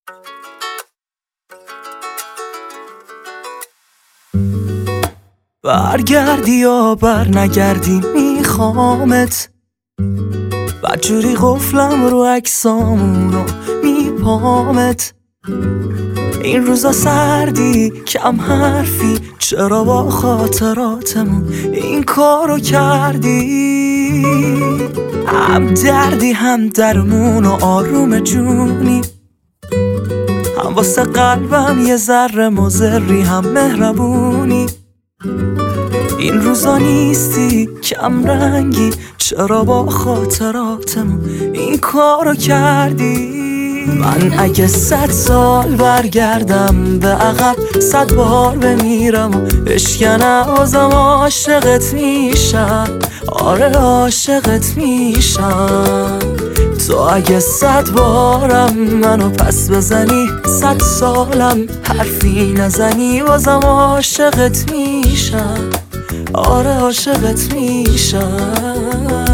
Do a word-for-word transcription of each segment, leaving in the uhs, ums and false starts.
برگردی یا بر نگردی میخوامت، بدجوری قفلم رو عکسامونو میپامت. این روزا سردی کم حرفی، چرا با خاطراتمون این کارو کردی؟ هم دردی هم درمون و آروم جونی، هم واسه قلبم یه ذره مضری هم مهربونی. این روزا نیستی کم رنگی، چرا با خاطراتمون این کارو کردی؟ من اگه صد سال برگردم به عقب، صد بار بمیرم و بشکنم بازم عاشقت میشم. آره عاشقت میشم. تو اگه صد بارم منو پس بزنی، صد سالم حرفی نزنی، بازم عاشقت میشم. آره عاشقت میشم.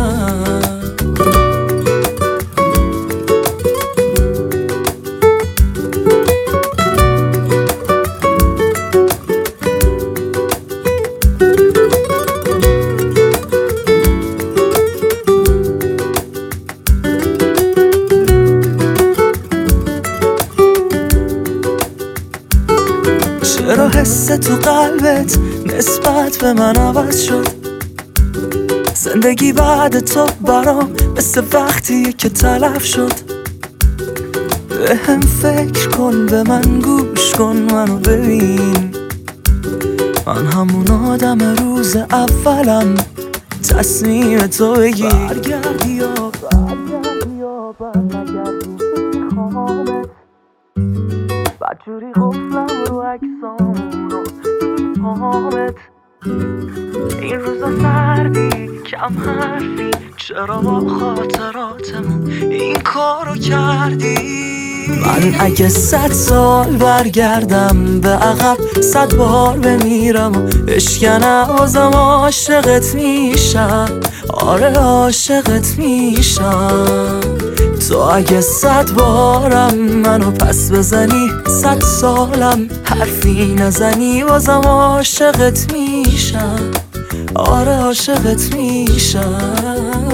چرا حس تو قلبت نسبت به من عوض شد؟ زندگی بعد تو برام مثل وقتیه که تلف شد. به هم فکر کن، به من گوش کن، منو ببین. من همون آدم روز اولم، تصمیم تو بگیر. برگردی یا برگردی یا برنگردی میخوامت، بدجوری قفلم رو عکسامونو میپامت. این روزا سردی کم حرفی، چرا با خاطراتمون این کارو کردی؟ من اگه صد سال برگردم به عقب، صد بار بمیرم و بشکنم بازم عاشقت میشم. آره عاشقت میشم. تو اگه صد بارم منو پس بزنی، صد سالم حرفی نزنی، بازم عاشقت میشم. آره عاشقت میشم.